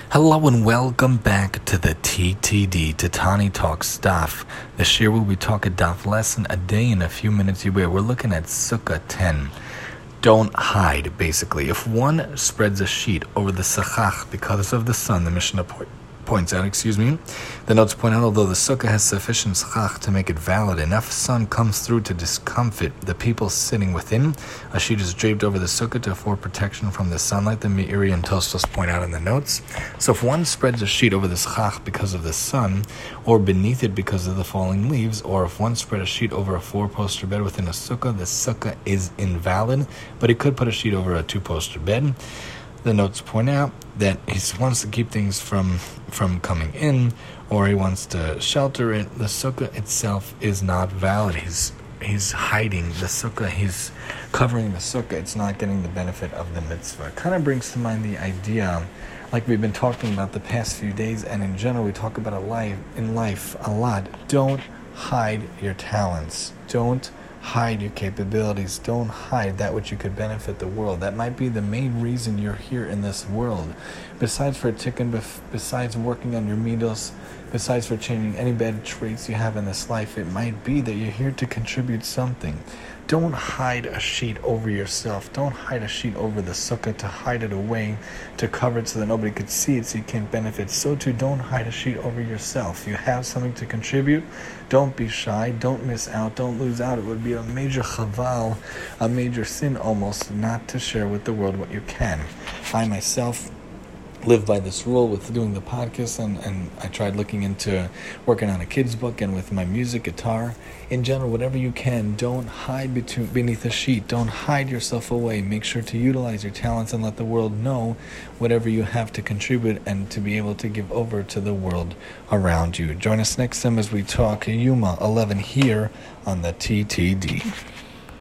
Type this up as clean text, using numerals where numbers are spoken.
Hello and welcome back to the TTD, Tatani Talk Daf. This year we'll be talking Daf lesson a day in a few minutes. We're looking at Sukkah 10. Don't hide, basically. If one spreads a sheet over the Sachach because of the sun, the Mishnah points out, the notes point out, although the sukkah has sufficient schach to make it valid, enough sun comes through to discomfit the people sitting within. A sheet is draped over the sukkah to afford protection from the sunlight, the Meiri and Tosfos point out in the notes. So if one spreads a sheet over the schach because of the sun, or beneath it because of the falling leaves, or if one spread a sheet over a four-poster bed within a sukkah, the sukkah is invalid, but he could put a sheet over a two-poster bed. The notes point out that he wants to keep things from coming in, or he wants to shelter it. The sukkah itself is not valid. He's hiding the sukkah. He's covering the sukkah. It's not getting the benefit of the mitzvah. It kind of brings to mind the idea, like we've been talking about the past few days, and in general we talk about in life a lot. Don't hide your talents. Don't hide your capabilities. Don't hide that which you could benefit the world. That might be the main reason you're here in this world. Besides for tikkun, besides working on your midos, besides for changing any bad traits you have in this life, it might be that you're here to contribute something. Don't hide a sheet over yourself. Don't hide a sheet over the sukkah to hide it away, to cover it so that nobody could see it so you can't benefit. So too, don't hide a sheet over yourself. You have something to contribute. Don't be shy. Don't miss out. Don't lose out. It would be a major chaval, a major sin almost, not to share with the world what you can. I myself live by this rule with doing the podcast, and I tried looking into working on a kid's book and with my music, guitar. In general, whatever you can, don't hide beneath a sheet. Don't hide yourself away. Make sure to utilize your talents and let the world know whatever you have to contribute and to be able to give over to the world around you. Join us next time as we talk Yuma 11 here on the TTD.